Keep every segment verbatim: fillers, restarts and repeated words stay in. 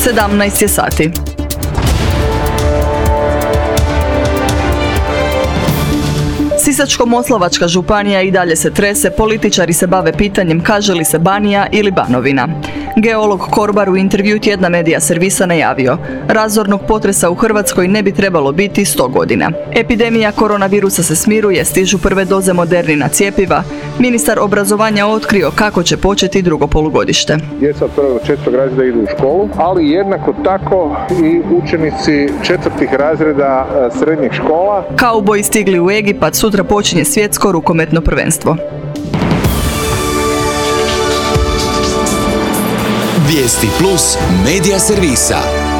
sedamnaest je sati. Sisačko-moslavačka županija i dalje se trese, političari se bave pitanjem kaže li se Banija ili Banovina. Geolog Korbar u intervju tjedna Medija servisa najavio, razornog potresa u Hrvatskoj ne bi trebalo biti sto godina. Epidemija koronavirusa se smiruje, stižu prve doze Modernina cjepiva. Ministar obrazovanja otkrio kako će početi drugo polugodište. Djeca prvog do četvrtog razreda idu u školu, ali jednako tako i učenici četvrtih razreda srednjih škola. Kauboji stigli u Egipat, sutra počinje svjetsko rukometno prvenstvo. Vijesti plus Medija servisa.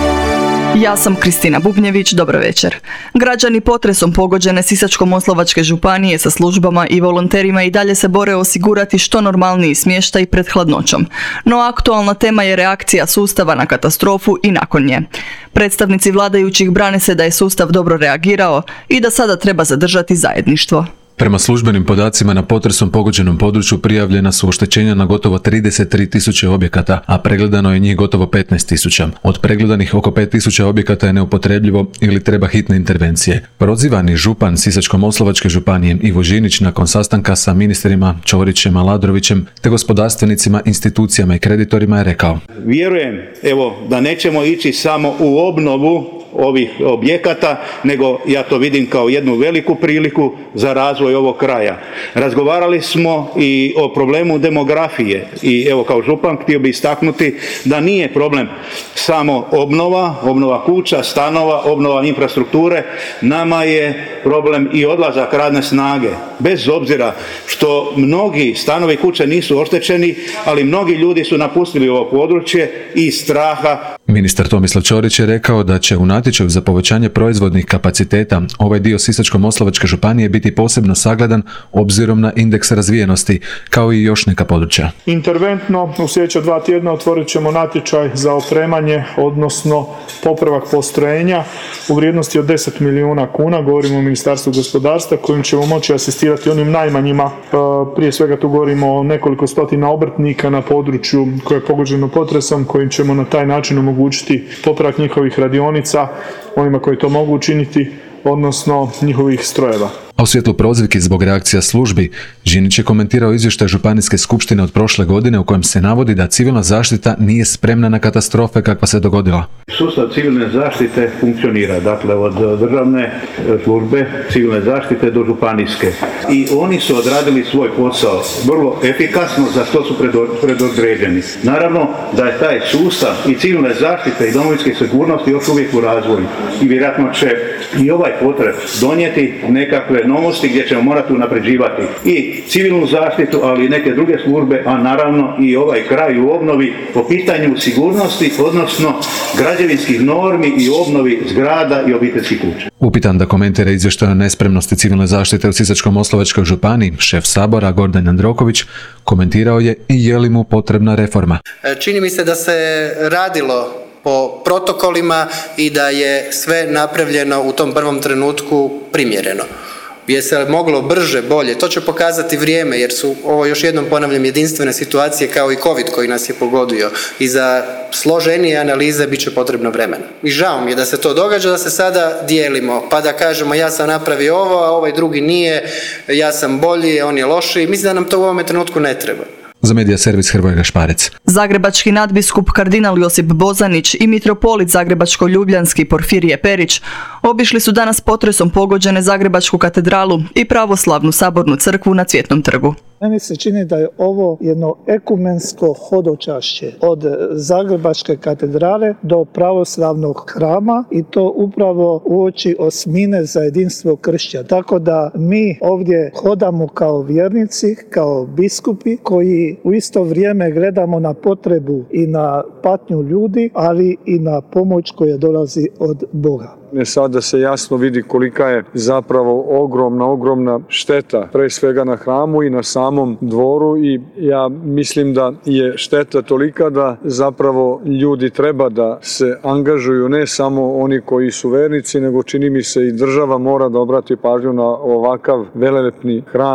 Ja sam Kristina Bubnjević, dobro večer. Građani potresom pogođene Sisačko-moslavačke županije sa službama i volonterima i dalje se bore osigurati što normalniji smještaj pred hladnoćom. No aktualna tema je reakcija sustava na katastrofu i nakon nje. Predstavnici vladajućih brane se da je sustav dobro reagirao i da sada treba zadržati zajedništvo. Prema službenim podacima na potresom pogođenom području prijavljena su oštećenja na gotovo trideset tri tisuće objekata, a pregledano je njih gotovo petnaest tisuća. Od pregledanih oko pet tisuća objekata je neupotrebljivo ili treba hitne intervencije. Prozivani župan Sisačko-moslavačke županije Ivo Žinić nakon sastanka sa ministrima Ćorićem, Aladrovićem te gospodarstvenicima, institucijama i kreditorima je rekao: Vjerujem, evo, da nećemo ići samo u obnovu ovih objekata, nego ja to vidim kao jednu veliku priliku za razvoj ovog kraja. Razgovarali smo i o problemu demografije i evo kao župan htio bi istaknuti da nije problem samo obnova, obnova kuća, stanova, obnova infrastrukture, nama je problem i odlazak radne snage. Bez obzira što mnogi stanovi i kuće nisu oštećeni, ali mnogi ljudi su napustili ovo područje iz straha. Ministar Tomislav Ćorić je rekao da će u natječaju za povećanje proizvodnih kapaciteta ovaj dio Sisačko-moslavačke županije biti posebno sagledan obzirom na indeks razvijenosti, kao i još neka područja. Interventno u sljedeća dva tjedna otvorit ćemo natječaj za opremanje, odnosno popravak postrojenja u vrijednosti od deset milijuna kuna, govorimo o Ministarstvu gospodarstva, kojim ćemo moći asistirati onim najmanjima. Prije svega tu govorimo o nekoliko stotina obrtnika na području koje je pogođeno potresom, kojim ćemo na taj način omogućiti popravak njihovih radionica, onima koji to mogu učiniti, odnosno njihovih strojeva. A u svjetlu prozivki zbog reakcija službi, Žinić je komentirao izvještaj Županijske skupštine od prošle godine u kojem se navodi da civilna zaštita nije spremna na katastrofe kakva se dogodila. Sustav civilne zaštite funkcionira, dakle od državne službe civilne zaštite do županijske. I oni su odradili svoj posao vrlo efikasno, za što su predodređeni. Naravno da je taj sustav i civilne zaštite i domovinske sigurnosti još uvijek u razvoju. I vjerojatno će i ovaj potres donijeti nekakve novosti gdje ćemo morati unapređivati i civilnu zaštitu, ali i neke druge službe, a naravno i ovaj kraj u obnovi po pitanju sigurnosti, odnosno građevinskih normi i obnovi zgrada i obiteljskih kuća. Upitan da komentira izvještaj o nespremnosti civilne zaštite u Sisačko-moslavačkoj županiji, šef Sabora Gordan Jandroković komentirao je i je li mu potrebna reforma. Čini mi se da se radilo po protokolima i da je sve napravljeno u tom prvom trenutku primjereno. Je se moglo brže, bolje, to će pokazati vrijeme, jer su, ovo još jednom ponavljam, jedinstvene situacije kao i COVID koji nas je pogodio i za složenije analize bit će potrebno vremena. I žao mi je da se to događa, da se sada dijelimo, pa da kažemo ja sam napravio ovo, a ovaj drugi nije, ja sam bolji, on je lošiji. Mislim da nam to u ovome trenutku ne treba. Za Medija servis Hrvoje Gašparec. Zagrebački nadbiskup kardinal Josip Bozanić i mitropolit Zagrebačko-ljubljanski Porfirije Perić obišli su danas potresom pogođene Zagrebačku katedralu i pravoslavnu sabornu crkvu na Cvjetnom trgu. Meni se čini da je ovo jedno ekumensko hodočašće od Zagrebačke katedrale do pravoslavnog hrama i to upravo uoči osmine za jedinstvo kršća. Tako da mi ovdje hodamo kao vjernici, kao biskupi koji u isto vrijeme gledamo na potrebu i na patnju ljudi, ali i na pomoć koja dolazi od Boga. Sada se jasno vidi kolika je zapravo ogromna, ogromna šteta, pre svega na hramu i na samom dvoru, i ja mislim da je šteta tolika da zapravo ljudi treba da se angažuju, ne samo oni koji su vernici, nego čini mi se i država mora da obrati pažnju na ovakav velelepni hram.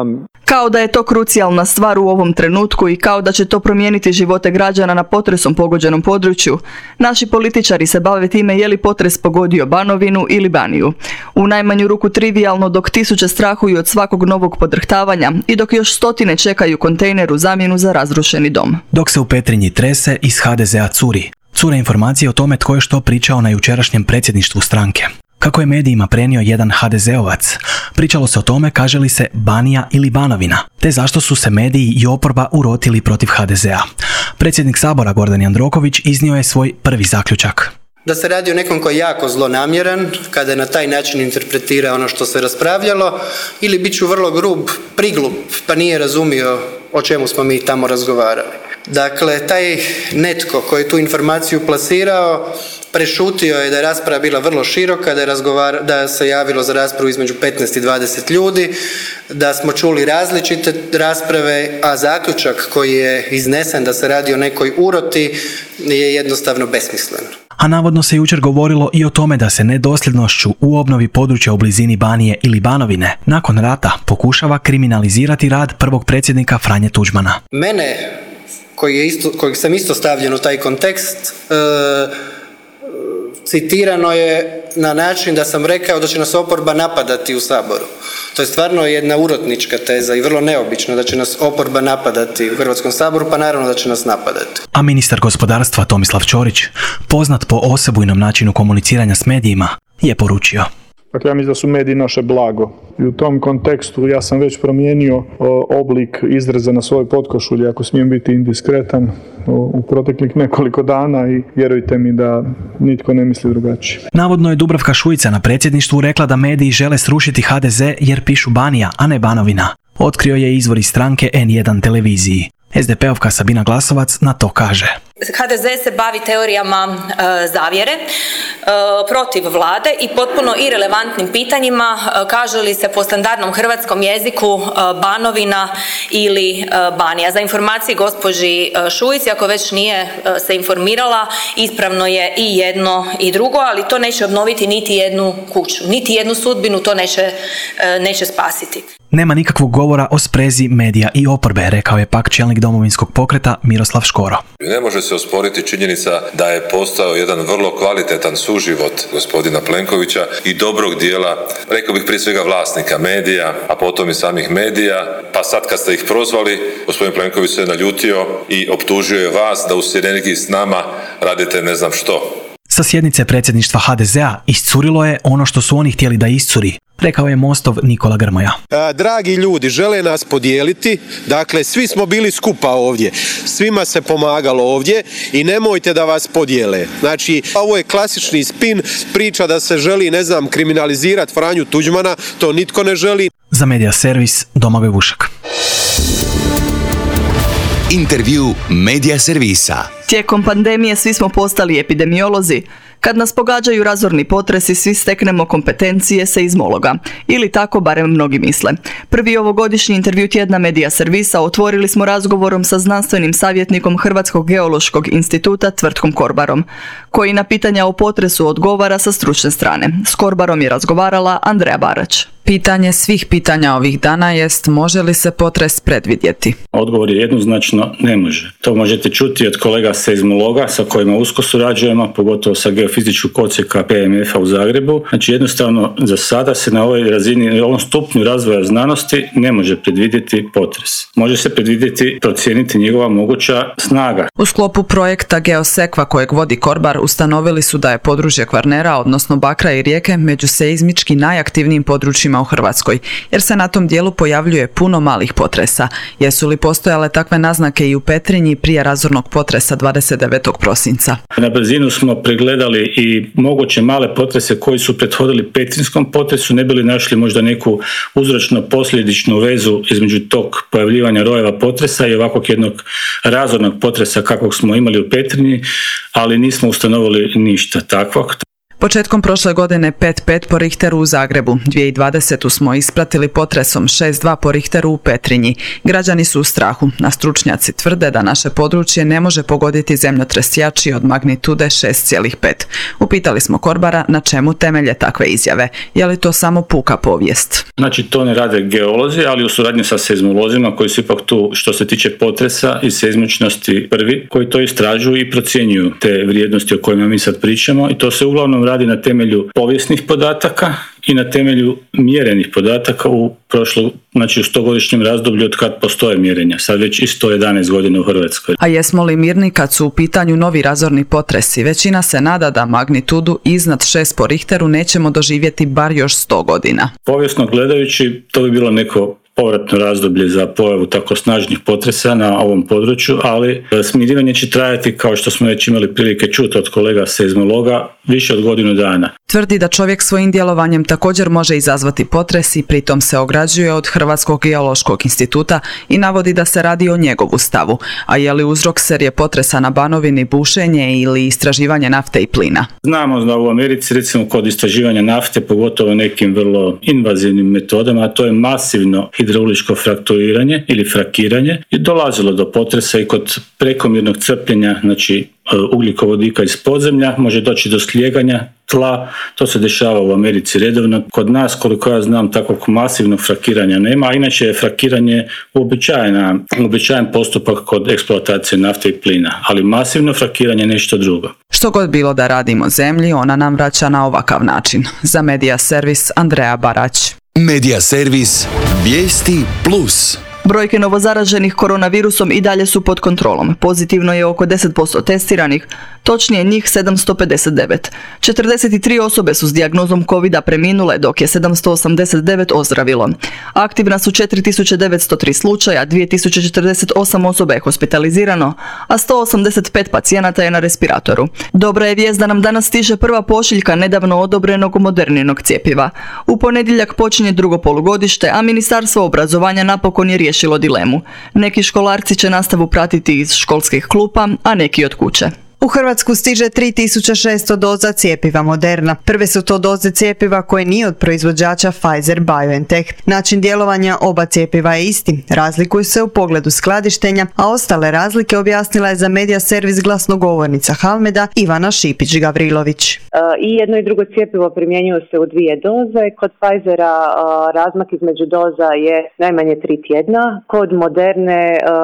Kao da je to krucijalna stvar u ovom trenutku i kao da će to promijeniti živote građana na potresom pogođenom području, naši političari se bave time je li potres pogodio Banovinu ili Baniju. U najmanju ruku trivijalno, dok tisuće strahuju od svakog novog podrhtavanja i dok još stotine čekaju kontejner u zamjenu za razrušeni dom. Dok se u Petrinji trese, iz ha de zea curi. Cure informacije o tome tko je što pričao na jučerašnjem predsjedništvu stranke. Kako je medijima prenio jedan ha de zeovac, pričalo se o tome kaže li se Banija ili Banovina, te zašto su se mediji i oporba urotili protiv ha de zea. Predsjednik Sabora Gordan Jandroković iznio je svoj prvi zaključak. Da se radi o nekom koji je jako zlonamjeran, kada je na taj način interpretira ono što se raspravljalo, ili bit ću vrlo grub, priglup, pa nije razumio o čemu smo mi tamo razgovarali. Dakle, taj netko koji je tu informaciju plasirao, prešutio je da je rasprava bila vrlo široka, da, je razgovar, da se javilo za raspravu između petnaest i dvadeset ljudi, da smo čuli različite rasprave, a zaključak koji je iznesen da se radi o nekoj uroti je jednostavno besmislen. A navodno se jučer govorilo i o tome da se nedosljednošću u obnovi područja u blizini Banije ili Banovine nakon rata pokušava kriminalizirati rad prvog predsjednika Franje Tuđmana. Mene, koji je isto, kojeg sam isto stavljen u taj kontekst, e, citirano je na način da sam rekao da će nas oporba napadati u Saboru. To je stvarno jedna urotnička teza i vrlo neobično da će nas oporba napadati u Hrvatskom saboru, pa naravno da će nas napadati. A ministar gospodarstva Tomislav Ćorić, poznat po osebujnom načinu komuniciranja s medijima, je poručio. Dakle, ja mislim da su mediji naše blago. I u tom kontekstu ja sam već promijenio o, oblik izraza na svojoj potkošulji, ako smijem biti indiskretan, o, u proteklih nekoliko dana i vjerujte mi da nitko ne misli drugačije. Navodno je Dubravka Šuica na predsjedništvu rekla da mediji žele srušiti ha de ze jer pišu Banija, a ne Banovina. Otkrio je izvor iz stranke en jedan televiziji. es de pe ovka Sabina Glasovac na to kaže. ha de ze se bavi teorijama e, zavjere e, protiv vlade i potpuno irelevantnim pitanjima, e, kaže li se po standardnom hrvatskom jeziku e, Banovina ili e, Banija. Za informacije gospođi e, Šuici, ako već nije e, se informirala, ispravno je i jedno i drugo, ali to neće obnoviti niti jednu kuću, niti jednu sudbinu to neće, e, neće spasiti. Nema nikakvog govora o sprezi medija i oporbe, rekao je pak čelnik Domovinskog pokreta Miroslav Škoro. Ne može se osporiti činjenica da je postao jedan vrlo kvalitetan suživot gospodina Plenkovića i dobrog dijela, rekao bih prije svega vlasnika medija, a potom i samih medija, pa sad kad ste ih prozvali, gospodin Plenković se naljutio i optužio je vas da u sinergiji s nama radite ne znam što. Sa sjednice predsjedništva ha de zea iscurilo je ono što su oni htjeli da iscuri, rekao je Mostov Nikola Grmoja. Dragi ljudi, žele nas podijeliti, dakle svi smo bili skupa ovdje, svima se pomagalo ovdje i nemojte da vas podijele. Znači, ovo je klasični spin, priča da se želi, ne znam, kriminalizirati Franju Tuđmana, to nitko ne želi. Za Medija servis, Domagoj Vušak. Intervju Medija servisa. Tijekom pandemije svi smo postali epidemiolozi. Kad nas pogađaju razorni potresi, svi steknemo kompetencije seizmologa. Ili tako barem mnogi misle. Prvi ovogodišnji intervju tjedna Medija servisa otvorili smo razgovorom sa znanstvenim savjetnikom Hrvatskog geološkog instituta Tvrtkom Korbarom, koji na pitanja o potresu odgovara sa stručne strane. S Korbarom je razgovarala Andreja Barać. Pitanje svih pitanja ovih dana jest može li se potres predvidjeti? Odgovor je jednoznačno ne može. To možete čuti od kolega seizmologa sa kojima usko surađujemo, pogotovo sa geofizičkog odsjeka pe em ef-a u Zagrebu. Znači jednostavno za sada se na ovoj razini, na ovom stupnju razvoja znanosti ne može predvidjeti potres. Može se predvidjeti, procijeniti njegova moguća snaga. U sklopu projekta Geosekva kojeg vodi Korbar ustanovili su da je područje Kvarnera, odnosno Bakra i Rijeke, među seizmički najaktivnijim područjima u Hrvatskoj, jer se na tom dijelu pojavljuje puno malih potresa. Jesu li postojale takve naznake i u Petrinji prije razornog potresa dvadeset devetog prosinca? Na brzinu smo pregledali i moguće male potrese koji su prethodili petrinjskom potresu, ne bili našli možda neku uzročno-posljedičnu vezu između tog pojavljivanja rojeva potresa i ovakvog jednog razornog potresa kakvog smo imali u Petrinji, ali nismo ustanovili ništa takvog. Početkom prošle godine pet zarez pet po Richteru u Zagrebu. dvije tisuće dvadesete. smo ispratili potresom šest zarez dva po Richteru u Petrinji. Građani su u strahu, a stručnjaci tvrde da naše područje ne može pogoditi zemljotres jači od magnitude šest zarez pet. Upitali smo Korbara na čemu temelje takve izjave. Je li to samo puka povijest? Znači to ne rade geolozi, ali u suradnji sa seizmolozima koji su ipak tu što se tiče potresa i seizmičnosti prvi, koji to istražuju i procjenjuju te vrijednosti o kojima mi sad pričamo, i to se uglavnom radi na temelju povijesnih podataka i na temelju mjerenih podataka u prošlo, znači u stogodišnjem razdoblju od kad postoje mjerenja, sad već i sto jedanaest godina u Hrvatskoj. A jesmo li mirni kad su u pitanju novi razorni potresi? Većina se nada da magnitudu iznad šest po Richteru nećemo doživjeti bar još sto godina. Povijesno gledajući, to bi bilo neko povratno razdoblje za pojavu tako snažnih potresa na ovom području, ali smirivanje će trajati, kao što smo već imali prilike čuti od kolega seizmologa, više od godinu dana. Tvrdi da čovjek svojim djelovanjem također može izazvati potres i pritom se ograđuje od Hrvatskog geološkog instituta i navodi da se radi o njegovu stavu. A je li uzrok serije potresa na Banovini bušenje ili istraživanje nafte i plina? Znamo da u Americi, recimo kod istraživanja nafte, pogotovo nekim vrlo invazivnim metodama, a to je masivno hidrauličko frakturiranje ili frakiranje, je dolazilo do potresa i kod prekomjernog crpljenja, znači ugljikovodika iz podzemlja, može doći do slijeganja tla. To se dešava u Americi redovno. Kod nas, koliko ja znam, takvog masivnog frakiranja nema, a inače je frakiranje uobičajen, uobičajen postupak kod eksploatacije nafte i plina, ali masivno frakiranje je nešto drugo. Što god bilo da radimo zemlji, ona nam vraća na ovakav način. Za Media Servis, Andreja Barać. Media Servis, vijesti plus. Brojke novozaraženih koronavirusom i dalje su pod kontrolom. Pozitivno je oko deset posto testiranih, točnije njih sedamsto pedeset devet. četrdeset tri osobe su s dijagnozom covida preminule, dok je sedamsto osamdeset devet ozdravilo. Aktivna su četiri tisuće devetsto tri slučaja, dvije tisuće četrdeset osam osoba je hospitalizirano, a sto osamdeset pet pacijenata je na respiratoru. Dobra je vijest da nam danas stiže prva pošiljka nedavno odobrenog Moderninog cjepiva. U ponedjeljak počinje drugo polugodište, a Ministarstvo obrazovanja napokon je riješilo dilemu. Neki školarci će nastavu pratiti iz školskih klupa, a neki od kuće. U Hrvatsku stiže tri tisuće šesto doza cjepiva Moderna. Prve su to doze cjepiva koje nije od proizvođača Pfizer-BioNTech. Način djelovanja oba cjepiva je isti. Razlikuju se u pogledu skladištenja, a ostale razlike objasnila je za Media Servis glasnogovornica Halmeda Ivana Šipić-Gavrilović. I jedno i drugo cjepivo primjenjuju se u dvije doze. Kod Pfizera razmak između doza je najmanje tri tjedna. Kod Moderne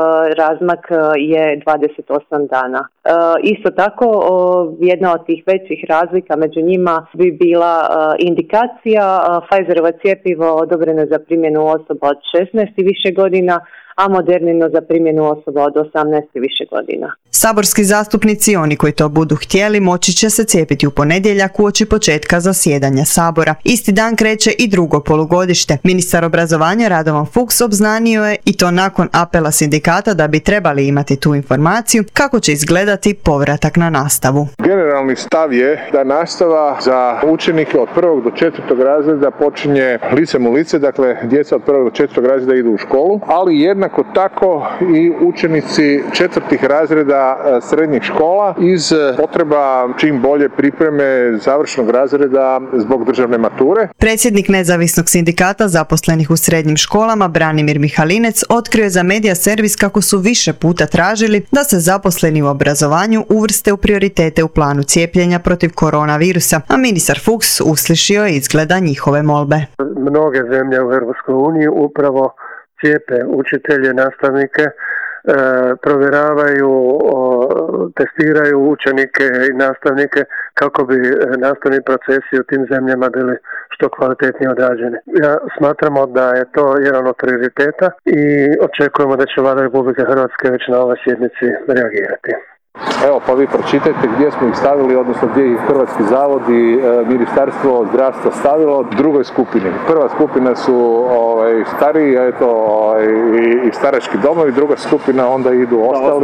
razmak je dvadeset osam dana. Isto tako, jedna od tih većih razlika među njima bi bila indikacija. Pfizerovo cjepivo odobreno je za primjenu osoba od šesnaest i više godina, a Modernino za primjenu osoba od osamnaest i više godina. Saborski zastupnici, oni koji to budu htjeli, moći će se cijepiti u ponedjeljak uoči početka zasjedanja Sabora. Isti dan kreće i drugo polugodište. Ministar obrazovanja Radovan Fuchs obznanio je, i to nakon apela sindikata da bi trebali imati tu informaciju, kako će izgledati povratak na nastavu. Generalni stav je da nastava za učenike od prvog do četvrtog razreda počinje licem u lice, dakle djeca od prvog do četvrtog razreda idu u školu, ali jednako tako i učenici četvrtih razreda srednjih škola iz potreba čim bolje pripreme završnog razreda zbog državne mature. Predsjednik nezavisnog sindikata zaposlenih u srednjim školama Branimir Mihalinec otkrio je za Media Servis kako su više puta tražili da se zaposleni u obrazovanju uvrste u prioritete u planu cijepljenja protiv koronavirusa, a ministar Fuchs uslišio je izgleda njihove molbe. Mnoge zemlje u Europskoj uniji upravo cijepe učitelje, nastavnike, E, provjeravaju, o, testiraju učenike i nastavnike kako bi nastavni procesi u tim zemljama bili što kvalitetnije odrađeni. Ja smatramo da je to jedan od prioriteta i očekujemo da će Vlada Republike Hrvatske već na ovoj sjednici reagirati. Evo, pa vi pročitajte gdje smo ih stavili, odnosno gdje ih Hrvatski zavod i e, Ministarstvo zdravstva stavilo u drugoj skupini. Prva skupina su ovaj, stariji, eto, ovaj, i, i starački domovi, druga skupina onda idu ostali.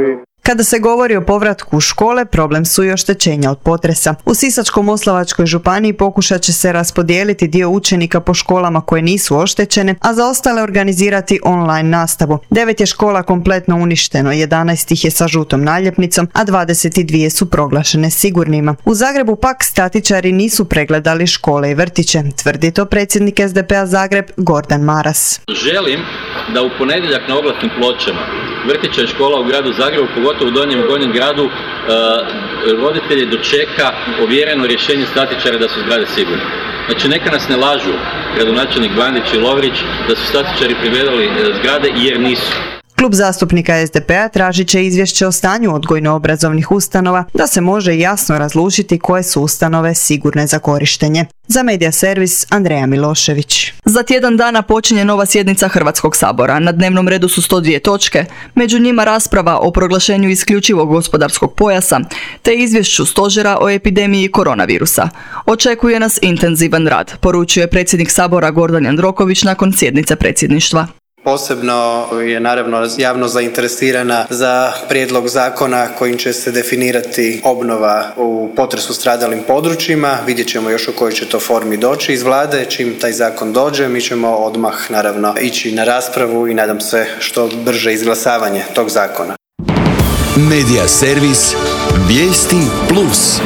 Kada se govori o povratku u škole, problem su i oštećenja od potresa. U Sisačko-moslavačkoj županiji pokušat će se raspodijeliti dio učenika po školama koje nisu oštećene, a za ostale organizirati online nastavu. Devet je škola kompletno uništeno, jedanaest ih je sa žutom naljepnicom, a dvadeset dvije su proglašene sigurnima. U Zagrebu pak statičari nisu pregledali škole i vrtiće, tvrdi to predsjednik S D P-a Zagreb Gordan Maras. Želim da u ponedjeljak na oglasnim pločama vrtića i škola u gradu Zagrebu, pogotovo u Donjem i Gornjem gradu, e, roditelji dočeka ovjereno rješenje statičara da su zgrade sigurne. Znači neka nas ne lažu gradonačelnik Bandić i Lovrić da su statičari privedali zgrade jer nisu. Klub zastupnika S D P-a tražit će izvješće o stanju odgojno-obrazovnih ustanova da se može jasno razlučiti koje su ustanove sigurne za korištenje. Za Medija servis Andreja Milošević. Za tjedan dana počinje nova sjednica Hrvatskog sabora. Na dnevnom redu su sto dvije točke, među njima rasprava o proglašenju isključivog gospodarskog pojasa te izvješću stožera o epidemiji koronavirusa. Očekuje nas intenzivan rad, poručuje predsjednik sabora Gordan Jandroković nakon sjednice predsjedništva. Posebno je naravno javno zainteresirana za prijedlog zakona kojim će se definirati obnova u potresu stradalim područjima. Vidjet ćemo još u kojoj će to formi doći iz vlade. Čim taj zakon dođe, mi ćemo odmah naravno ići na raspravu i nadam se što brže izglasavanje tog zakona. Medija servis Vijesti plus.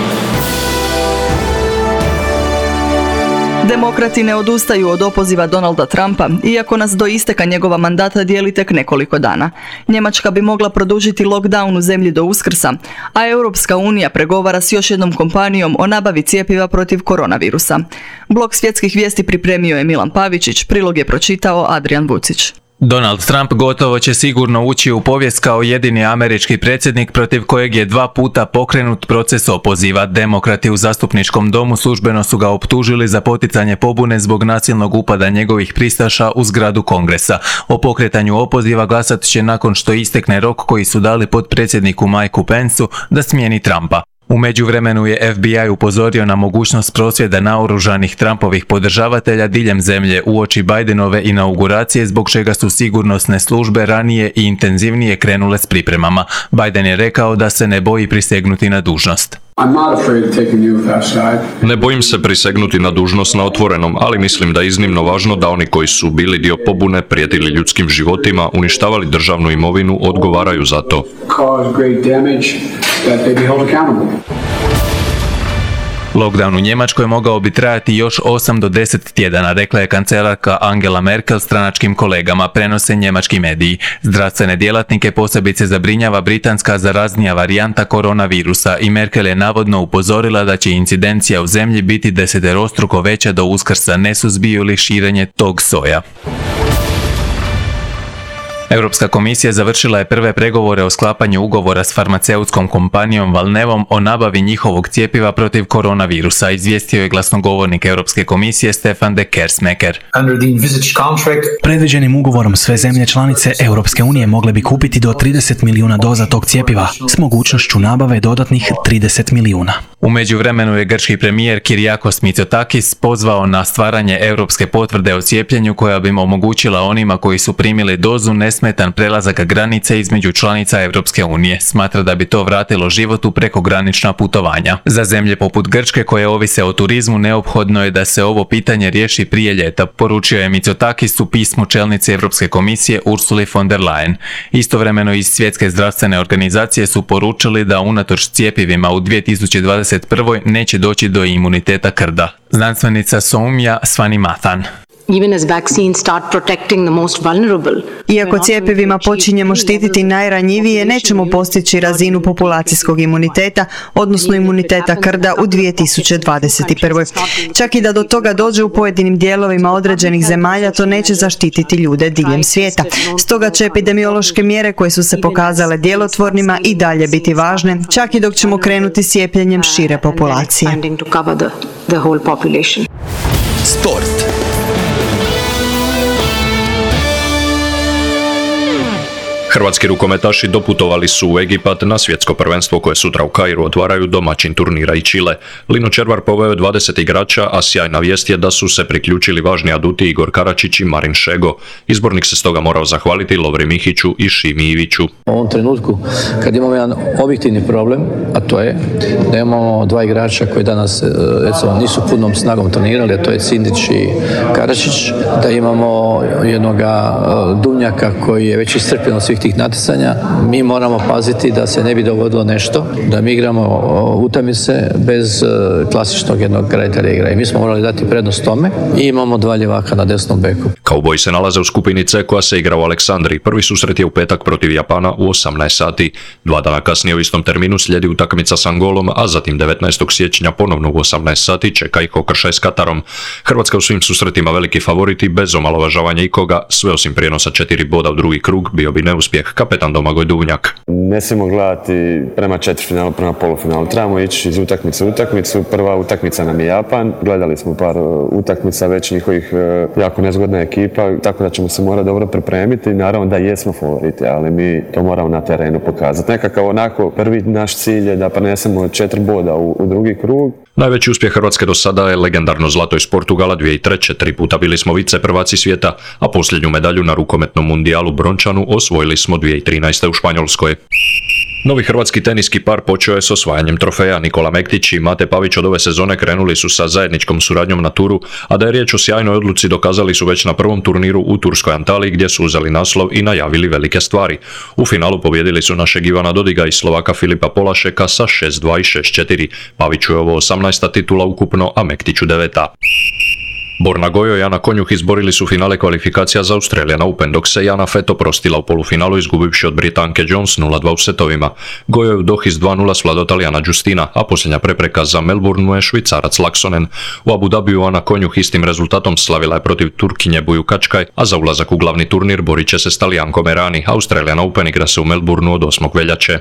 Demokrati ne odustaju od opoziva Donalda Trumpa, iako nas do isteka njegova mandata dijeli tek nekoliko dana. Njemačka bi mogla produžiti lockdown u zemlji do Uskrsa, a Europska unija pregovara s još jednom kompanijom o nabavi cjepiva protiv koronavirusa. Blog svjetskih vijesti pripremio je Milan Pavičić, prilog je pročitao Adrian Vucić. Donald Trump gotovo će sigurno ući u povijest kao jedini američki predsjednik protiv kojeg je dva puta pokrenut proces opoziva. Demokrati u zastupničkom domu službeno su ga optužili za poticanje pobune zbog nasilnog upada njegovih pristaša u zgradu Kongresa. O pokretanju opoziva glasat će nakon što istekne rok koji su dali potpredsjedniku Mikeu Penceu da smijeni Trumpa. U međuvremenu je F B I upozorio na mogućnost prosvjeda naoružanih Trumpovih podržavatelja diljem zemlje uoči Bidenove inauguracije, zbog čega su sigurnosne službe ranije i intenzivnije krenule s pripremama. Biden je rekao da se ne boji prisegnuti na dužnost. Ne bojim se prisegnuti na dužnost na otvorenom, ali mislim da je iznimno važno da oni koji su bili dio pobune, prijetili ljudskim životima, uništavali državnu imovinu, odgovaraju za to. Lockdown u Njemačkoj mogao bi trajati još osam do deset tjedana, rekla je kancelarka Angela Merkel stranačkim kolegama, prenose njemački mediji. Zdravstvene djelatnike posebice zabrinjava britanska zaraznija varijanta koronavirusa i Merkel je navodno upozorila da će incidencija u zemlji biti deseterostruko veća do Uskrsa, ne suzbiju li širenje tog soja. Europska komisija završila je prve pregovore o sklapanju ugovora s farmaceutskom kompanijom Valnevom o nabavi njihovog cjepiva protiv koronavirusa, izvijestio je glasnogovornik Europske komisije Stefan de Kersmaeker. Predviđenim ugovorom sve zemlje članice Europske unije mogle bi kupiti do trideset milijuna doza tog cjepiva s mogućnošću nabave dodatnih trideset milijuna. U međuvremenu je grčki premijer Kyriakos Mitsotakis pozvao na stvaranje europske potvrde o cijepljenju koja bi omogućila onima koji su primili dozu nesmetan prelazak granice između članica Europske unije. Smatra da bi to vratilo život u prekogranična putovanja. Za zemlje poput Grčke koje ovise o turizmu neophodno je da se ovo pitanje riješi prije ljeta, poručio je Mitsotakis u pismu čelnici Europske komisije Ursuli von der Leyen. Istovremeno iz Svjetske zdravstvene organizacije su poručili da unatoč cjepivima u dvije tisuće dvadeset prve. neće doći do imuniteta krda. Znanstvenica Soumya Swaminathan. Iako cjepivima počinjemo štititi najranjivije, nećemo postići razinu populacijskog imuniteta, odnosno imuniteta krda u dvije tisuće dvadeset prve. Čak i da do toga dođe u pojedinim dijelovima određenih zemalja, to neće zaštititi ljude diljem svijeta. Stoga će epidemiološke mjere koje su se pokazale djelotvornima i dalje biti važne, čak i dok ćemo krenuti s cijepljenjem šire populacije. Sport. Hrvatski rukometaši doputovali su u Egipat na svjetsko prvenstvo koje sutra u Kairu otvaraju domaćin turnira i Čile. Lino Červar poveo je dvadeset igrača, a sjajna vijest je da su se priključili važni aduti Igor Karačić i Marin Šego. Izbornik se stoga morao zahvaliti Lovri Mihiću i Šimi Iviću. U ovom trenutku, kad imamo jedan objektivni problem, a to je da imamo dva igrača koji danas recimo, nisu punom snagom trenirali, a to je Sindić i Karačić, da imamo jednoga Duvnjaka koji je već iscrpljen od svih tih natjecanja, mi moramo paziti da se ne bi dogodilo nešto, da mi igramo utakmice bez klasičnog jednog graditelja igre. I mi smo morali dati prednost tome i imamo dva ljevaka na desnom beku. Kauboji se nalaze u skupini C koja se igra u Aleksandriji. Prvi susret je u petak protiv Japana u osamnaest sati. Dva dana kasnije u istom terminu slijedi utakmica s Angolom, a zatim devetnaestog siječnja ponovno u osamnaest sati čeka ih okršaj s Katarom. Hrvatska u svim susretima veliki favoriti bez omalovažavanja ikoga, sve osim prijenosa četiri boda u drugi krug bio bi neuspjeh. Kapetan Domagoj Duvnjak. Ne smijemo gledati prema četvrtfinalu, prema polufinalu. Trebamo ići iz utakmice u utakmicu. Prva utakmica nam je Japan. Gledali smo par utakmica već njihovih jako nezgodna ekipa, tako da ćemo se morati dobro pripremiti. Naravno da jesmo favoriti, ali mi to moramo na terenu pokazati. Nekakav onako prvi naš cilj je da prenesemo četiri boda u, u drugi krug. Najveći uspjeh Hrvatske do sada je legendarno zlato iz Portugala dvije tisuće treće. Tri puta bili smo vice prvaci svijeta, a posljednju medalju na rukometnom mundijalu brončanu osvojili smo dvije tisuće trinaeste. u Španjolskoj. Novi hrvatski teniski par počeo je s osvajanjem trofeja. Nikola Mektić i Mate Pavić od ove sezone krenuli su sa zajedničkom suradnjom na turu, a da je riječ o sjajnoj odluci dokazali su već na prvom turniru u turskoj Antaliji gdje su uzeli naslov i najavili velike stvari. U finalu pobijedili su našeg Ivana Dodiga i Slovaka Filipa Polašeka sa šest dva i šest četiri. Paviću je ovo osamnaesta titula ukupno, a Mektiću deveta. Borna Gojo i Ana Konjuh izborili su finale kvalifikacija za Australian Open, dok se Jana Fett oprostila u polufinalu izgubivši od Britanke Jones nula dva u setovima. Gojo je u Dohi s dva nula svladao Talijana Giustina, a posljednja prepreka za Melbourneu je Švicarac Laksonen. U Abu Dhabiju Ana Konjuh istim rezultatom slavila je protiv Turkinje Buju Kačkaj, a za ulazak u glavni turnir borit će se s Talijankom Erani. Australian Open igra se u Melbourneu od osmog veljače.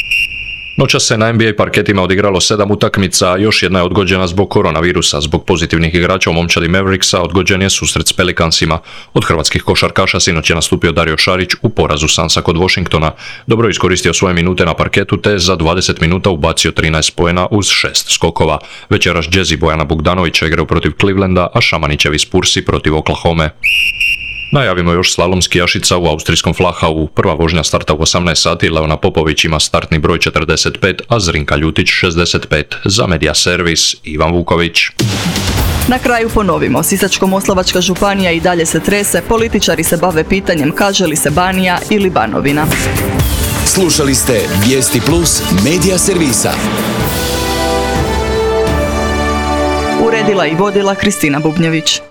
Noćas se na N B A parketima odigralo sedam utakmica, a još jedna je odgođena zbog koronavirusa. Zbog pozitivnih igrača u momčadi Mavericksa odgođen je susret s Pelicansima. Od hrvatskih košarkaša sinoć je nastupio Dario Šarić u porazu Sansa kod Washingtona. Dobro je iskoristio svoje minute na parketu te za dvadeset minuta ubacio trinaest poena uz šest skokova. Večeras Jazzy Bojana Bogdanovića igraju protiv Clevelanda, a Šamanićevi Spursi protiv Oklahome. Najavimo još slalom skijašica u austrijskom Flachau. Prva vožnja starta u osamnaest sati, Leona Popović ima startni broj četrdeset pet, a Zrinka Ljutić šezdeset pet. Za Media Servis, Ivan Vuković. Na kraju ponovimo, Sisačko-moslavačka županija i dalje se trese, političari se bave pitanjem kaže li se Banija ili Banovina. Slušali ste Vijesti Plus Media Servisa. Uredila i vodila Kristina Bubnjević.